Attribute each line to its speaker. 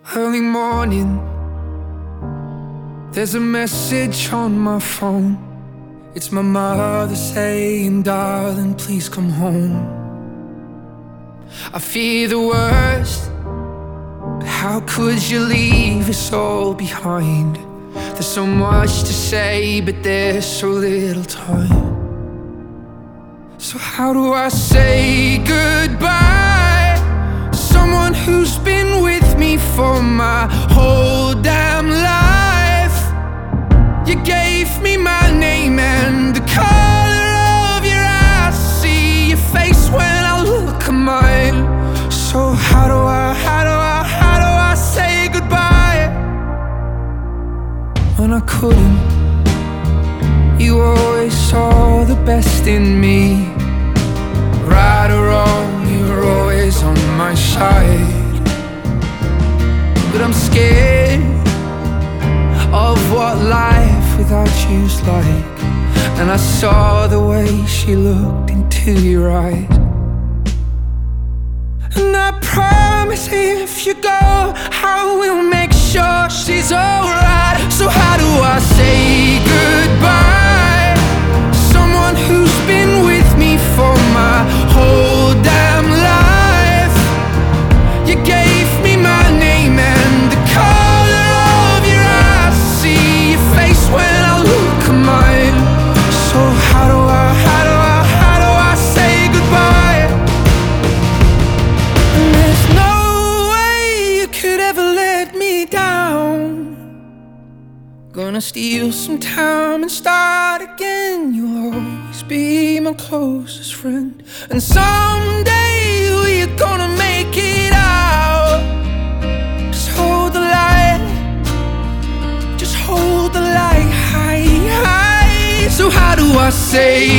Speaker 1: Early morning, there's a message on my phone. It's my mother saying, darling, please come home. I fear the worst, but how could you leave us all behind? There's so much to say, but there's so little time. So how do I say goodbye to someone who's been with me for my whole damn life? You gave me my name and the color of your eyes. See your face when I look at mine. So how do I say goodbye when I couldn't? You always saw the best in me. Right or wrong, you were always on my side. But I'm scared of what life without you's like. And I saw the way she looked into your eyes. And I promise if you go, I will make sure she's alright. So how do I say goodbye to someone who's been with me for my whole damn life? You gave me my name and the color of your eyes. See your face when I look at mine. So how do I say goodbye? And there's no way you could ever let me down. Gonna steal some time and start again. You'll always be my closest friend. And someday we're gonna make it out. Just hold the light, just hold the light high, high. So how do I say